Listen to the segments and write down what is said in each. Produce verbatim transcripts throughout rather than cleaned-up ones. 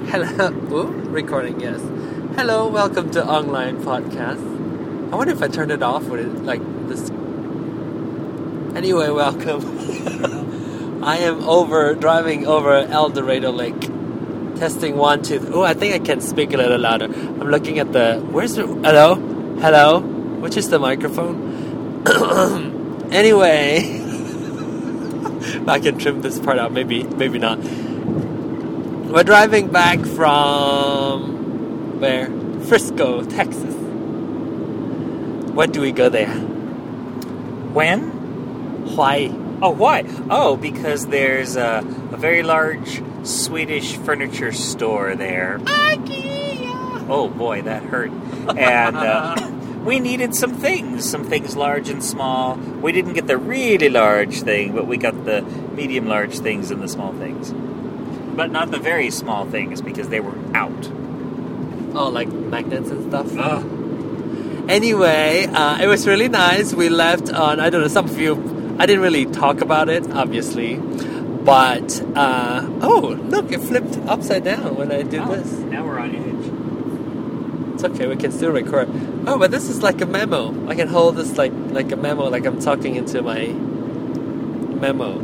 Hello. Ooh, recording, yes. Hello, welcome to Online Podcast. I wonder if I turned it off, would it, like, this... Anyway, welcome. I am over, driving over El Dorado Lake. Testing one, two... Oh, I think I can speak a little louder. I'm looking at the... Where's the... Hello? Hello? Which is the microphone? Anyway... I can trim this part out, maybe, maybe not. We're driving back from... Where? Frisco, Texas. When do we go there? When? Why? Oh, why? Oh, because there's a, a very large Swedish furniture store there. IKEA! Oh, boy, that hurt. And uh, we needed some things, some things large and small. We didn't get the really large thing, but we got the medium-large things and the small things. But not the very small things, because they were out. Oh, like magnets and stuff? Ugh. Anyway, uh, it was really nice. We left on, I don't know, some of you, I didn't really talk about it, obviously. But, uh, oh, look, it flipped upside down when I did Oh, this. now we're on edge. It's okay, we can still record. Oh, but this is like a memo. I can hold this like, like a memo, like I'm talking into my memo.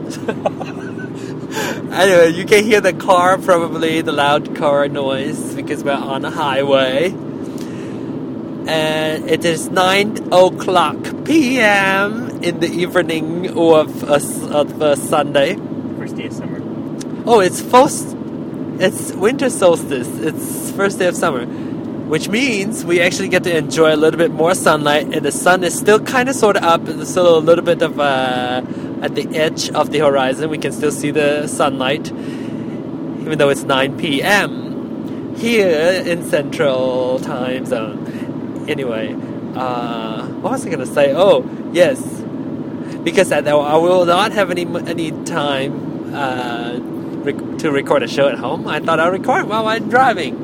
Anyway, you can hear the car, probably the loud car noise, because we're on a highway. And it is nine o'clock p.m. in the evening of a, of a Sunday. First day of summer. Oh, it's first, it's winter solstice. It's first day of summer, which means we actually get to enjoy a little bit more sunlight, and the sun is still kind of sort of up. There's still a little bit of uh, at the edge of the horizon. We can still see the sunlight, even though it's nine p.m. here in Central Time Zone. Anyway, uh, what was I going to say? Oh, yes. Because I, I will not have any any time uh, rec- to record a show at home. I thought I'd record while I'm driving.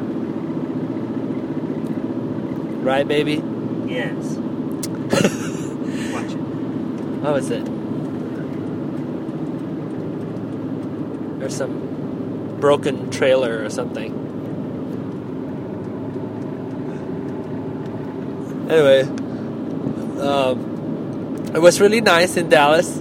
Right, baby? Yes. Watch it. What was it? There's some broken trailer or something. Anyway, um, it was really nice in Dallas.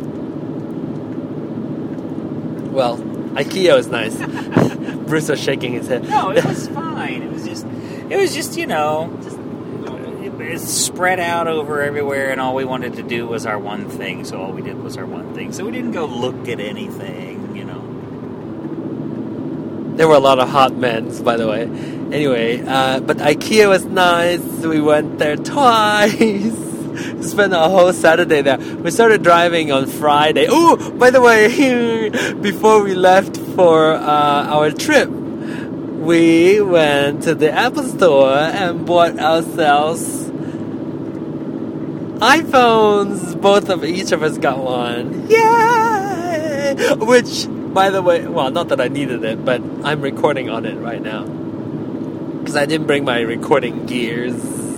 Well, IKEA was nice. Bruce was shaking his head. No, it was fine. It was just, it was just, you know, just, it, it's spread out over everywhere, and all we wanted to do was our one thing. So all we did was our one thing. So we didn't go look at anything, you know. There were a lot of hot men, by the way. Anyway, uh, but IKEA was nice. We went there twice. Spent a whole Saturday there. We started driving on Friday. Oh, by the way, before we left for uh, our trip, we went to the Apple Store and bought ourselves iPhones. Both of each of us got one. Yay! Which, by the way, well, not that I needed it, but I'm recording on it right now. Because I didn't bring my recording gears.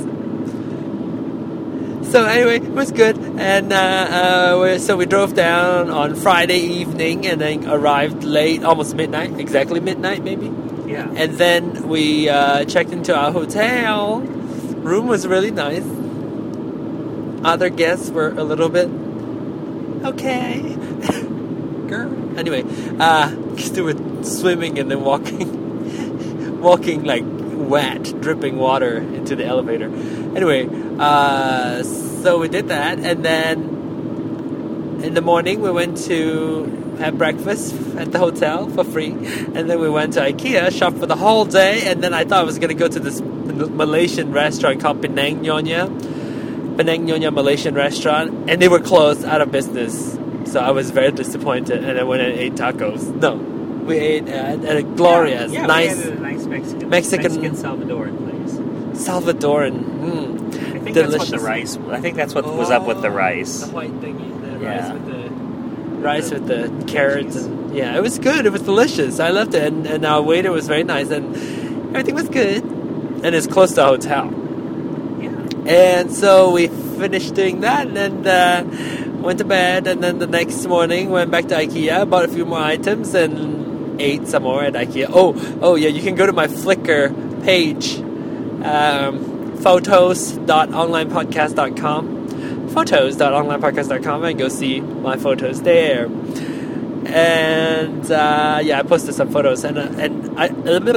So anyway, it was good. And uh, uh, we, so we drove down on Friday evening and then arrived late, almost midnight, exactly midnight maybe. Yeah. And then we uh, checked into our hotel. Room was really nice. Other guests were a little bit okay. Girl. Anyway, uh, still with swimming and then walking, walking like wet, dripping water into the elevator. Anyway, uh, so we did that, and then in the morning we went to have breakfast at the hotel for free, and then we went to IKEA, shopped for the whole day, and then I thought I was going to go to this Malaysian restaurant called Penang Nyonya, Penang Nyonya Malaysian restaurant, and they were closed, out of business. So I was very disappointed, and I went and ate tacos. No, we ate at, at a glorious, yeah, yeah, nice, we had a nice Mexican, Mexican, Mexican Salvadoran place. Salvadoran, mm, I think delicious. that's what the rice. I think that's what was up with the rice. The white thingy, the Yeah. rice with the rice with the carrots. And, yeah, it was good. It was delicious. I loved it, and, and our waiter was very nice, and everything was good. And it's close to a hotel. Yeah. And so we finished doing that, and uh, went to bed, and then the next morning went back to IKEA, bought a few more items, and ate some more at IKEA. Oh, oh yeah, you can go to my Flickr page, um, photos dot online podcast dot com, photos dot online podcast dot com, and go see my photos there. And uh, yeah, I posted some photos, and uh, and I.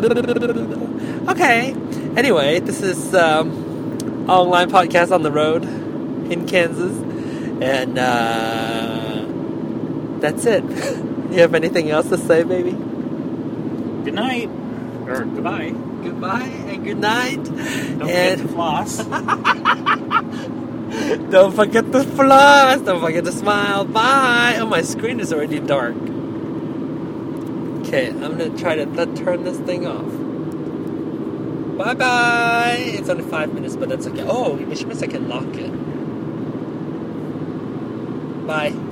Okay. Anyway, this is um, online podcast on the road in Kansas, and uh, that's it. You have anything else to say, baby? Good night. Or goodbye. Goodbye and good night. Don't and forget to floss. Don't forget to floss. Don't forget to smile. Bye. Oh, my screen is already dark. Okay, I'm going to try to th- turn this thing off. Bye-bye. It's only five minutes, but that's okay. Oh, which means I can lock it. Bye.